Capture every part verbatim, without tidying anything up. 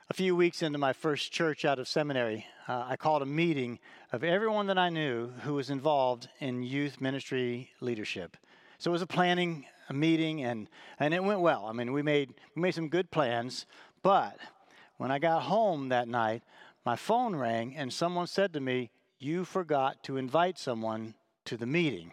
A few weeks into my first church out of seminary, uh, I called a meeting of everyone that I knew who was involved in youth ministry leadership. So it was a planning a meeting, and, and it went well. I mean, we made we made some good plans, but when I got home that night, my phone rang, and someone said to me, "You forgot to invite someone to the meeting."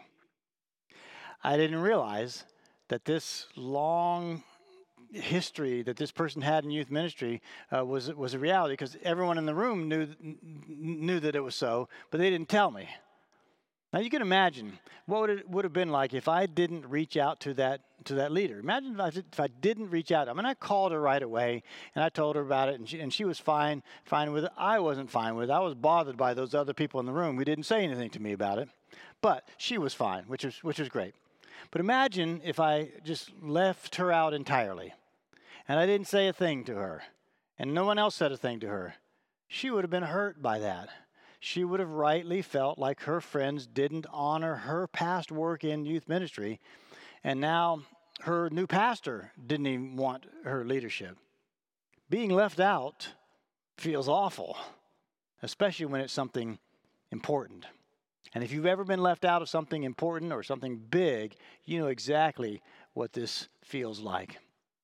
I didn't realize that this long history that this person had in youth ministry uh, was was a reality, because everyone in the room knew knew that it was so, but they didn't tell me. Now you can imagine what would it would have been like if I didn't reach out to that to that leader. Imagine if I, if I didn't reach out. I mean, I called her right away and I told her about it, and she and she was fine fine with it. I wasn't fine with it. I was bothered by those other people in the room who didn't say anything to me about it, but she was fine, which was which was great. But imagine if I just left her out entirely, and I didn't say a thing to her, and no one else said a thing to her. She would have been hurt by that. She would have rightly felt like her friends didn't honor her past work in youth ministry, and now her new pastor didn't even want her leadership. Being left out feels awful, especially when it's something important. And if you've ever been left out of something important or something big, you know exactly what this feels like.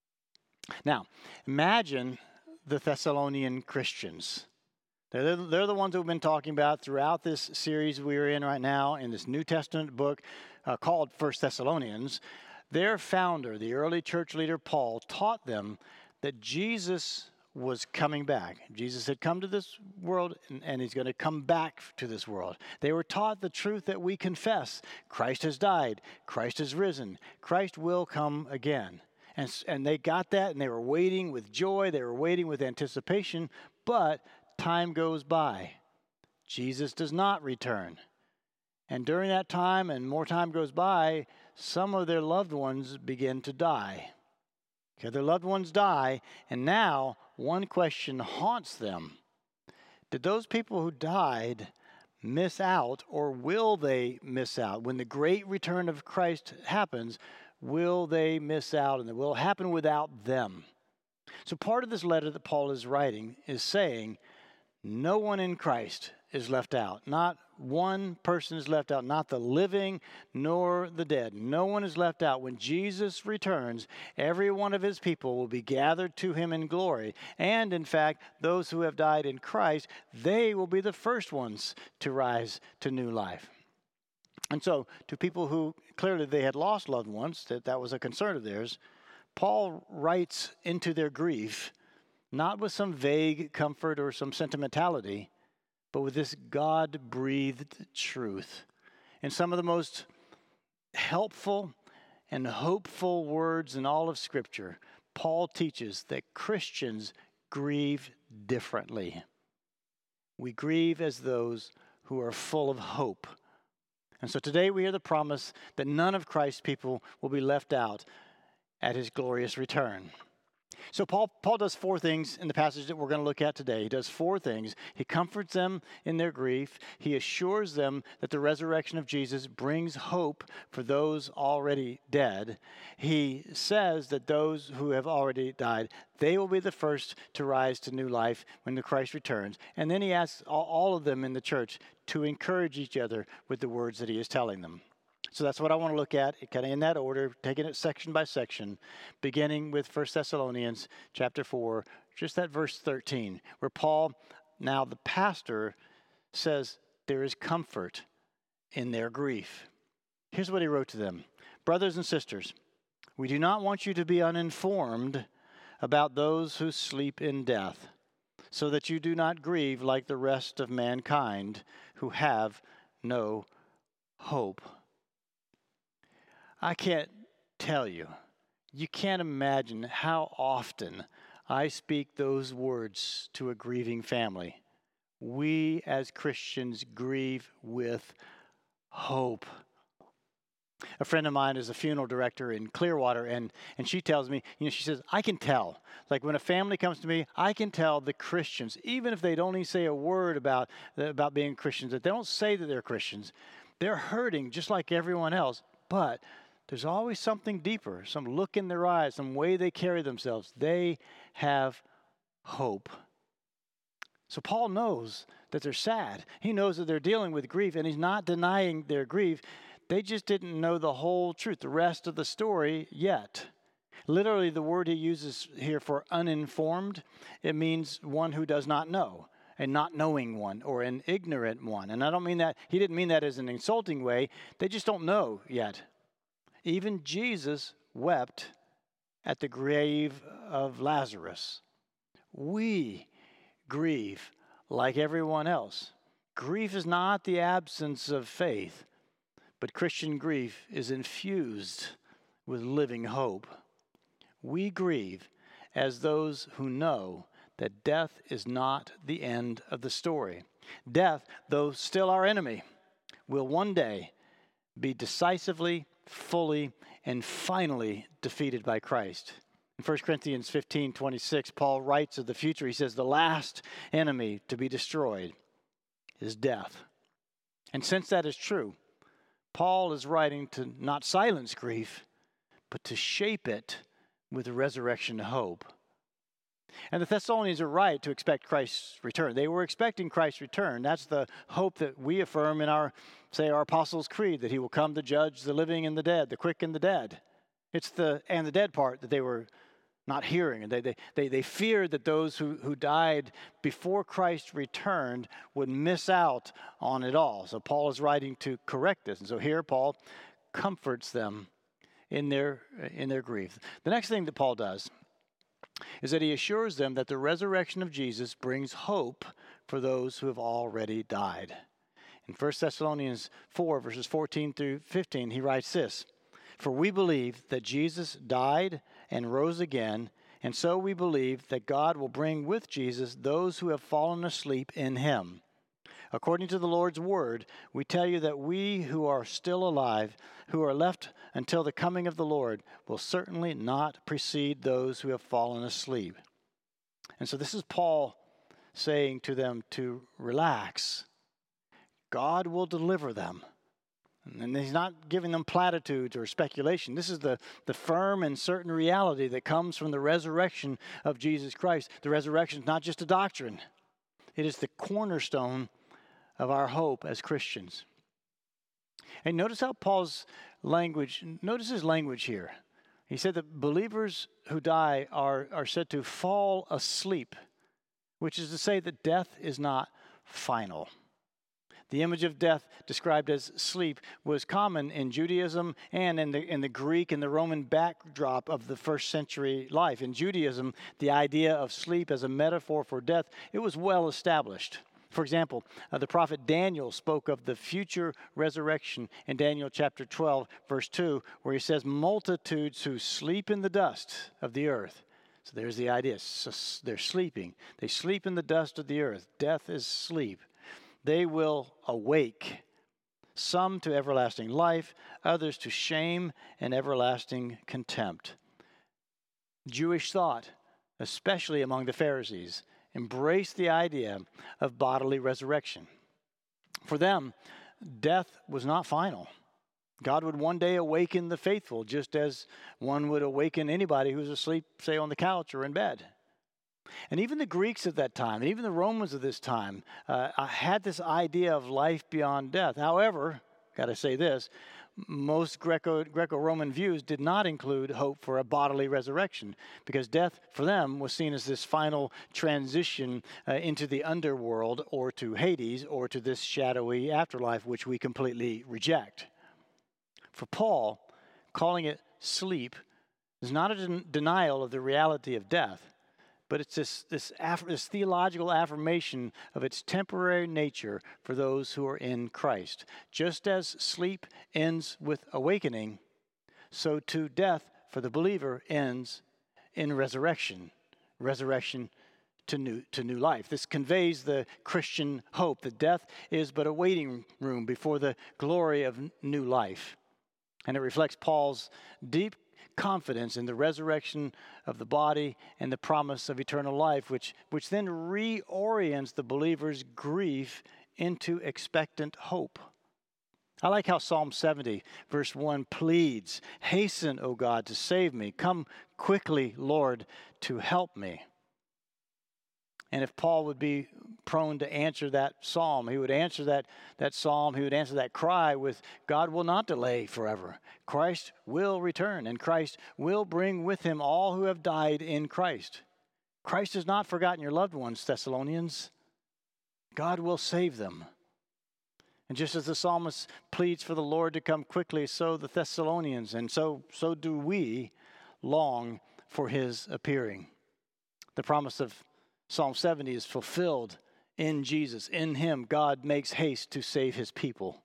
Now, imagine the Thessalonian Christians. They're, they're the ones that we've been talking about throughout this series we're in right now in this New Testament book uh, called First Thessalonians. Their founder, the early church leader Paul, taught them that Jesus was coming back. Jesus had come to this world, and, and he's going to come back to this world. They were taught the truth that we confess. Christ has died. Christ has risen. Christ will come again. And, and they got that, and they were waiting with joy. They were waiting with anticipation, but time goes by. Jesus does not return. And during that time, and more time goes by, some of their loved ones begin to die. Okay, their loved ones die, and now one question haunts them. Did those people who died miss out, or will they miss out? When the great return of Christ happens, will they miss out, and it will happen without them? So part of this letter that Paul is writing is saying, no one in Christ is left out. Not one person is left out, not the living nor the dead. No one is left out. When Jesus returns, every one of his people will be gathered to him in glory. And in fact, those who have died in Christ, they will be the first ones to rise to new life. And so, to people who clearly they had lost loved ones, that that was a concern of theirs, Paul writes into their grief, not with some vague comfort or some sentimentality, but with this God-breathed truth. And some of the most helpful and hopeful words in all of Scripture, Paul teaches that Christians grieve differently. We grieve as those who are full of hope. And so today we hear the promise that none of Christ's people will be left out at his glorious return. So Paul, Paul does four things in the passage that we're going to look at today. He does four things. He comforts them in their grief. He assures them that the resurrection of Jesus brings hope for those already dead. He says that those who have already died, they will be the first to rise to new life when the Christ returns. And then he asks all, all of them in the church to encourage each other with the words that he is telling them. So that's what I want to look at, kind of in that order, taking it section by section, beginning with First Thessalonians chapter four, just that verse thirteen, where Paul, now the pastor, says there is comfort in their grief. Here's what he wrote to them. Brothers and sisters, we do not want you to be uninformed about those who sleep in death, so that you do not grieve like the rest of mankind who have no hope. I can't tell you, you can't imagine how often I speak those words to a grieving family. We as Christians grieve with hope. A friend of mine is a funeral director in Clearwater, and, and she tells me, you know, she says, I can tell. Like when a family comes to me, I can tell the Christians, even if they don't even say a word about, about being Christians, that they don't say that they're Christians, they're hurting just like everyone else, but there's always something deeper, some look in their eyes, some way they carry themselves. They have hope. So Paul knows that they're sad. He knows that they're dealing with grief, and he's not denying their grief. They just didn't know the whole truth, the rest of the story yet. Literally, the word he uses here for uninformed, it means one who does not know, a not knowing one or an ignorant one. And I don't mean that, he didn't mean that as an insulting way. They just don't know yet. Even Jesus wept at the grave of Lazarus. We grieve like everyone else. Grief is not the absence of faith, but Christian grief is infused with living hope. We grieve as those who know that death is not the end of the story. Death, though still our enemy, will one day be decisively, fully, and finally defeated by Christ. In First Corinthians fifteen twenty-six, Paul writes of the future. He says, the last enemy to be destroyed is death. And since that is true, Paul is writing to not silence grief, but to shape it with resurrection hope. And the Thessalonians are right to expect Christ's return. They were expecting Christ's return. That's the hope that we affirm in our, say, our Apostles' Creed, that he will come to judge the living and the dead, the quick and the dead. It's the and the dead part that they were not hearing. And they, they, they, they feared that those who, who died before Christ returned would miss out on it all. So Paul is writing to correct this. And so here Paul comforts them in their in their grief. The next thing that Paul does is that he assures them that the resurrection of Jesus brings hope for those who have already died. In First Thessalonians four, verses fourteen through fifteen, he writes this, "For we believe that Jesus died and rose again, and so we believe that God will bring with Jesus those who have fallen asleep in him. According to the Lord's word, we tell you that we who are still alive, who are left until the coming of the Lord, will certainly not precede those who have fallen asleep." And so this is Paul saying to them to relax. God will deliver them. And he's not giving them platitudes or speculation. This is the, the firm and certain reality that comes from the resurrection of Jesus Christ. The resurrection is not just a doctrine. It is the cornerstone of our hope as Christians. And notice how Paul's language, notice his language here. He said that believers who die are, are said to fall asleep, which is to say that death is not final. The image of death described as sleep was common in Judaism and in the, in the Greek and the Roman backdrop of the first century life. In Judaism, the idea of sleep as a metaphor for death, it was well established. For example, uh, the prophet Daniel spoke of the future resurrection in Daniel chapter twelve, verse two, where he says, multitudes who sleep in the dust of the earth. So there's the idea. So they're sleeping. They sleep in the dust of the earth. Death is sleep. They will awake, some to everlasting life, others to shame and everlasting contempt. Jewish thought, especially among the Pharisees, embraced the idea of bodily resurrection. For them, death was not final. God would one day awaken the faithful, just as one would awaken anybody who's asleep, say, on the couch or in bed. And even the Greeks of that time, and even the Romans of this time, uh, had this idea of life beyond death. However, got to say this, most Greco, Greco-Roman views did not include hope for a bodily resurrection, because death for them was seen as this final transition uh, into the underworld or to Hades or to this shadowy afterlife, which we completely reject. For Paul, calling it sleep is not a den- denial of the reality of death, but it's this, this, aff- this theological affirmation of its temporary nature for those who are in Christ. Just as sleep ends with awakening, so too death for the believer ends in resurrection. Resurrection to new, to new life. This conveys the Christian hope that death is but a waiting room before the glory of new life. And it reflects Paul's deep confidence in the resurrection of the body and the promise of eternal life, which, which then reorients the believer's grief into expectant hope. I like how Psalm seventy, verse one pleads, "Hasten, O God, to save me. Come quickly, Lord, to help me." And if Paul would be prone to answer that psalm, he would answer that, that psalm, he would answer that cry with, God will not delay forever. Christ will return, and Christ will bring with him all who have died in Christ. Christ has not forgotten your loved ones, Thessalonians. God will save them. And just as the psalmist pleads for the Lord to come quickly, so the Thessalonians, and so, so do we, long for his appearing. The promise of Psalm seventy is fulfilled in Jesus. In him, God makes haste to save his people.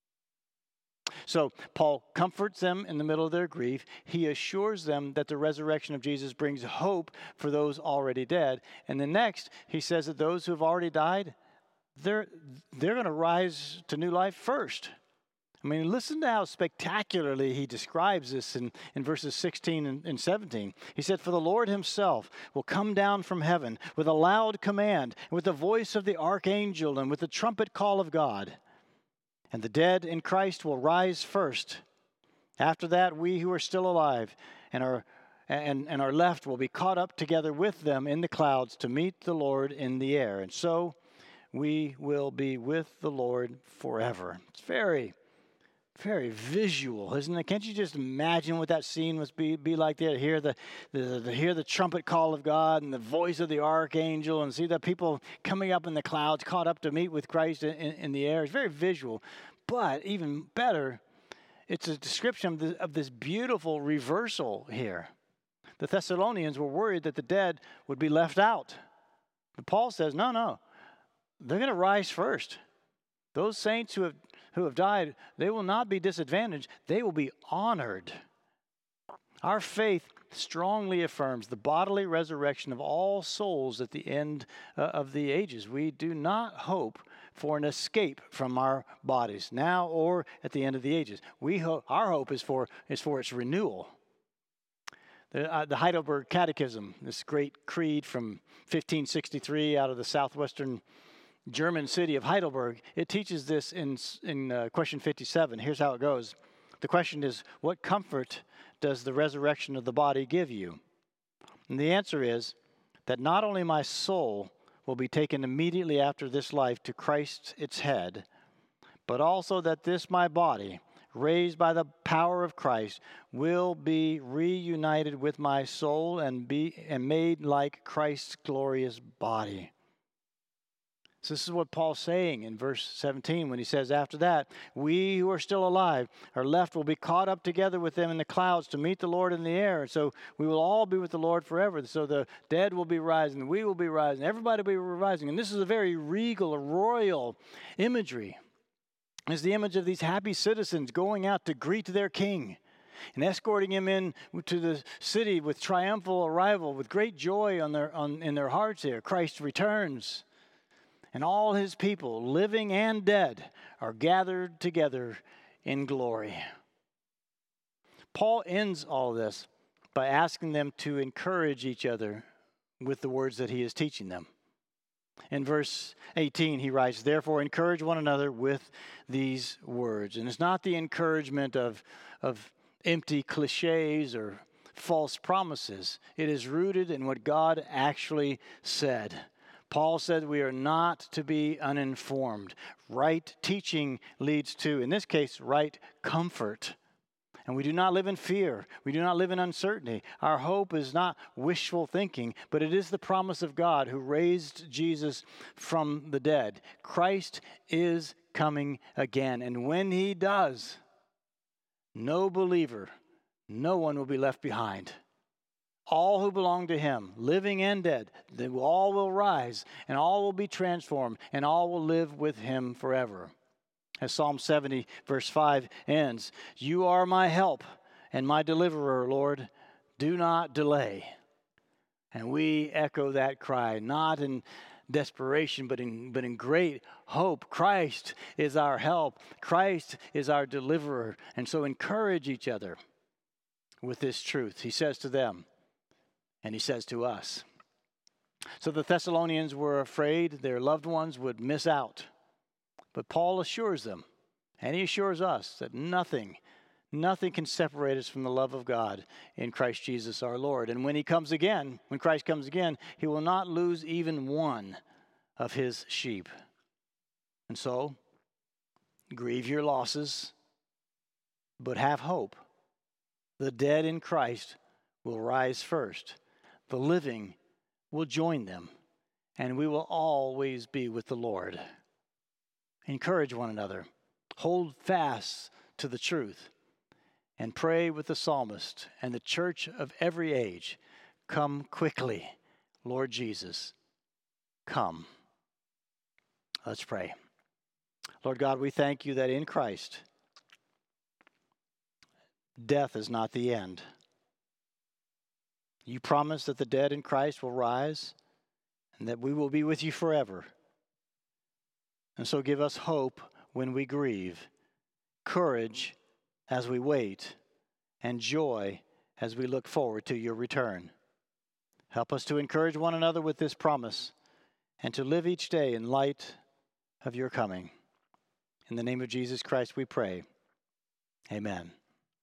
So Paul comforts them in the middle of their grief. He assures them that the resurrection of Jesus brings hope for those already dead. And then next, he says that those who have already died, they're, they're going to rise to new life first. I mean, listen to how spectacularly he describes this in, in verses sixteen and, and seventeen. He said, for the Lord himself will come down from heaven with a loud command, and with the voice of the archangel, and with the trumpet call of God. And the dead in Christ will rise first. After that, we who are still alive and are, and, and are left will be caught up together with them in the clouds to meet the Lord in the air. And so we will be with the Lord forever. It's very Very visual, isn't it? Can't you just imagine what that scene must be, be like there? To hear the, the, the hear the trumpet call of God and the voice of the archangel, and see the people coming up in the clouds, caught up to meet with Christ in, in, in the air. It's very visual, but even better, it's a description of, the, of this beautiful reversal here. The Thessalonians were worried that the dead would be left out, but Paul says, no, no, they're going to rise first. Those saints who have who have died, they will not be disadvantaged. They will be honored. Our faith strongly affirms the bodily resurrection of all souls at the end uh, of the ages. We do not hope for an escape from our bodies now or at the end of the ages. We ho- our hope is for is for its renewal. The, uh, the Heidelberg Catechism, this great creed from fifteen sixty-three out of the southwestern German city of Heidelberg, it teaches this in, in uh, question fifty-seven. Here's how it goes. The question is, what comfort does the resurrection of the body give you? And the answer is that not only my soul will be taken immediately after this life to Christ its head, but also that this my body, raised by the power of Christ, will be reunited with my soul and be and made like Christ's glorious body. So this is what Paul's saying in verse seventeen when he says, after that, we who are still alive are left will be caught up together with them in the clouds to meet the Lord in the air. So we will all be with the Lord forever. So the dead will be rising, we will be rising, everybody will be rising. And this is a very regal, a royal imagery. It's the image of these happy citizens going out to greet their king and escorting him in to the city with triumphal arrival, with great joy on their on in their hearts here. Christ returns. And all his people, living and dead, are gathered together in glory. Paul ends all this by asking them to encourage each other with the words that he is teaching them. In verse eighteen, he writes, therefore, encourage one another with these words. And it's not the encouragement of, of empty cliches or false promises. It is rooted in what God actually said. Paul said we are not to be uninformed. Right teaching leads to, in this case, right comfort. And we do not live in fear. We do not live in uncertainty. Our hope is not wishful thinking, but it is the promise of God who raised Jesus from the dead. Christ is coming again. And when he does, no believer, no one will be left behind. All who belong to him, living and dead, they all will rise, and all will be transformed, and all will live with him forever. As Psalm seventy, verse five ends, you are my help and my deliverer, Lord. Do not delay. And we echo that cry, not in desperation, but in, but in great hope. Christ is our help. Christ is our deliverer. And so encourage each other with this truth. He says to them, and he says to us. So the Thessalonians were afraid their loved ones would miss out. But Paul assures them, and he assures us, that nothing, Nothing can separate us from the love of God in Christ Jesus our Lord. And when he comes again, when Christ comes again, he will not lose even one of his sheep. And so, grieve your losses, but have hope. The dead in Christ will rise first. The living will join them, and we will always be with the Lord. Encourage one another. Hold fast to the truth. And pray with the psalmist and the church of every age. Come quickly, Lord Jesus. Come. Let's pray. Lord God, we thank you that in Christ, death is not the end. You promise that the dead in Christ will rise and that we will be with you forever. And so give us hope when we grieve, courage as we wait, and joy as we look forward to your return. Help us to encourage one another with this promise and to live each day in light of your coming. In the name of Jesus Christ we pray. Amen.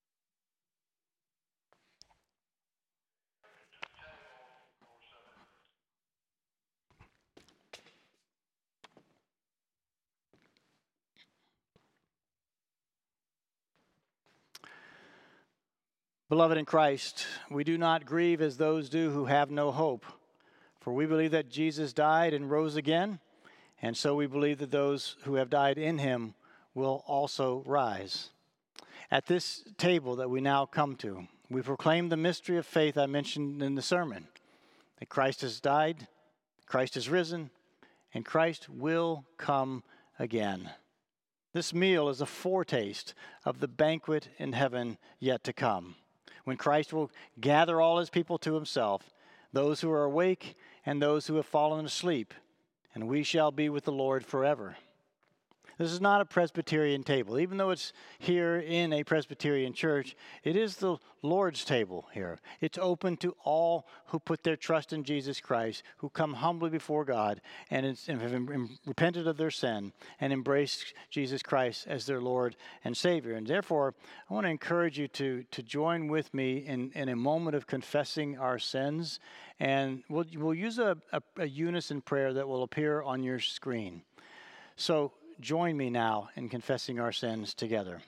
Beloved in Christ, we do not grieve as those do who have no hope. For we believe that Jesus died and rose again, and so we believe that those who have died in him will also rise. At this table that we now come to, we proclaim the mystery of faith I mentioned in the sermon, that Christ has died, Christ has risen, and Christ will come again. This meal is a foretaste of the banquet in heaven yet to come, when Christ will gather all his people to himself, those who are awake and those who have fallen asleep, and we shall be with the Lord forever. This is not a Presbyterian table. Even though it's here in a Presbyterian church, it is the Lord's table here. It's open to all who put their trust in Jesus Christ, who come humbly before God and have repented of their sin and embraced Jesus Christ as their Lord and Savior. And therefore, I want to encourage you to, to join with me in, in a moment of confessing our sins. And we'll, we'll use a, a, a unison prayer that will appear on your screen. So, join me now in confessing our sins together.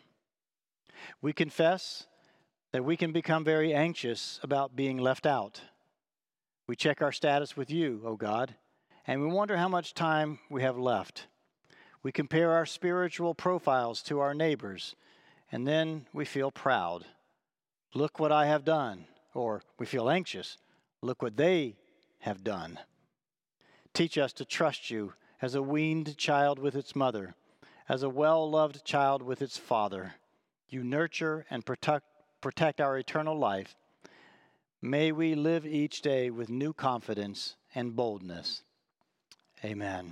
We confess that we can become very anxious about being left out. We check our status with you, O God, and we wonder how much time we have left. We compare our spiritual profiles to our neighbors, and then we feel proud. Look what I have done. Or we feel anxious. Look what they have done. Teach us to trust you as a weaned child with its mother, as a well-loved child with its father. You nurture and protect, protect our eternal life. May we live each day with new confidence and boldness. Amen.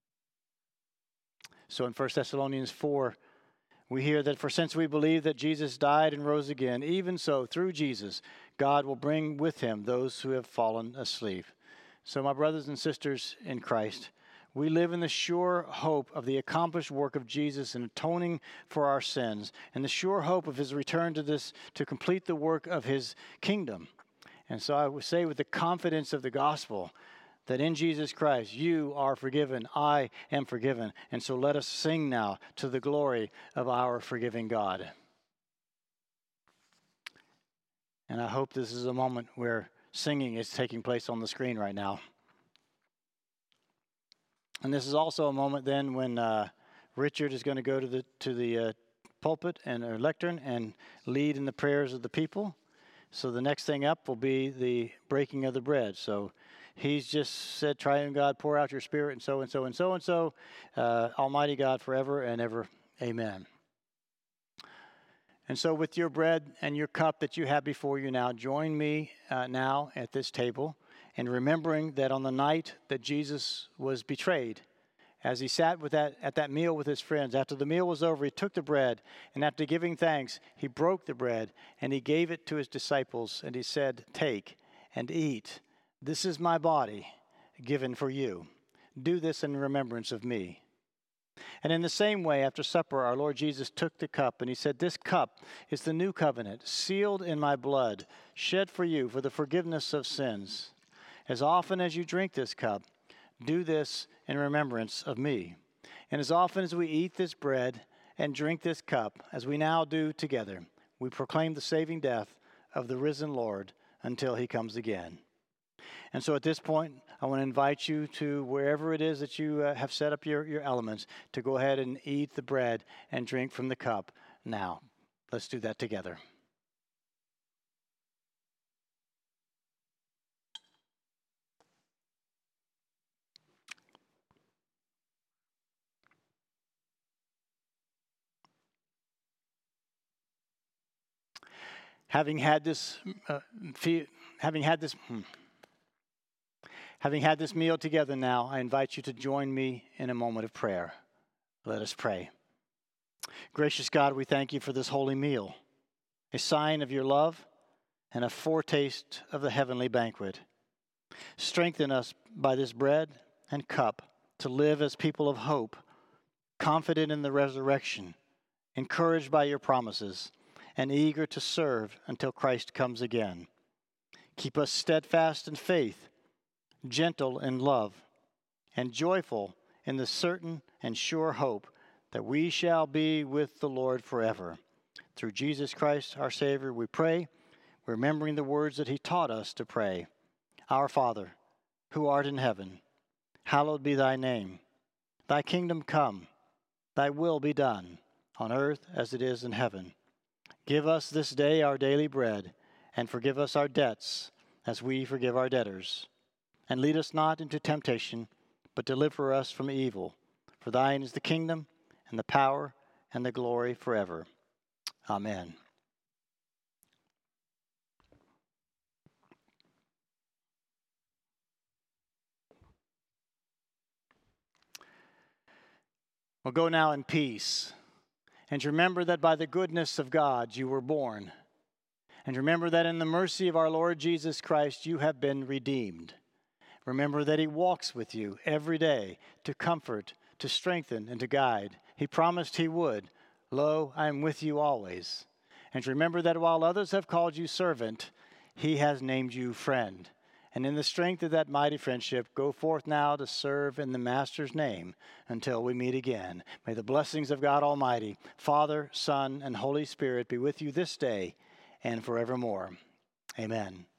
So in First Thessalonians four, we hear that for since we believe that Jesus died and rose again, even so, through Jesus, God will bring with him those who have fallen asleep. So my brothers and sisters in Christ, we live in the sure hope of the accomplished work of Jesus in atoning for our sins, and the sure hope of his return to this to complete the work of his kingdom. And so I would say with the confidence of the gospel that in Jesus Christ you are forgiven, I am forgiven. And so let us sing now to the glory of our forgiving God. And I hope this is a moment where singing is taking place on the screen right now. And this is also a moment then when uh, Richard is going to go to the to the uh, pulpit and or lectern and lead in the prayers of the people. So the next thing up will be the breaking of the bread. So he's just said, Triune God, pour out your spirit, and so and so and so and so. Uh, Almighty God, forever and ever. Amen. And so with your bread and your cup that you have before you now, join me uh, now at this table. And remembering that on the night that Jesus was betrayed, as he sat with that at that meal with his friends, after the meal was over, he took the bread, and after giving thanks, he broke the bread, and he gave it to his disciples, and he said, "Take and eat. This is my body given for you. Do this in remembrance of me." And in the same way, after supper, our Lord Jesus took the cup, and he said, "This cup is the new covenant, sealed in my blood, shed for you for the forgiveness of sins. As often as you drink this cup, do this in remembrance of me. And as often as we eat this bread and drink this cup, as we now do together, we proclaim the saving death of the risen Lord until he comes again." And so at this point, I want to invite you to wherever it is that you uh, have set up your, your elements to go ahead and eat the bread and drink from the cup now. Let's do that together. Having had this, uh, fe- having had this, hmm. Having had this meal together now, I invite you to join me in a moment of prayer. Let us pray. Gracious God, we thank you for this holy meal, a sign of your love and a foretaste of the heavenly banquet. Strengthen us by this bread and cup to live as people of hope, confident in the resurrection, encouraged by your promises, and eager to serve until Christ comes again. Keep us steadfast in faith, gentle in love, and joyful in the certain and sure hope that we shall be with the Lord forever. Through Jesus Christ, our Savior, we pray, remembering the words that he taught us to pray. Our Father, who art in heaven, hallowed be thy name. Thy kingdom come, thy will be done, on earth as it is in heaven. Give us this day our daily bread, and forgive us our debts, as we forgive our debtors. And lead us not into temptation, but deliver us from evil. For thine is the kingdom, and the power, and the glory forever. Amen. Well, go now in peace. And remember that by the goodness of God you were born. And remember that in the mercy of our Lord Jesus Christ you have been redeemed. Remember that he walks with you every day to comfort, to strengthen, and to guide. He promised he would. Lo, I am with you always. And remember that while others have called you servant, he has named you friend. And in the strength of that mighty friendship, go forth now to serve in the Master's name until we meet again. May the blessings of God Almighty, Father, Son, and Holy Spirit be with you this day and forevermore. Amen.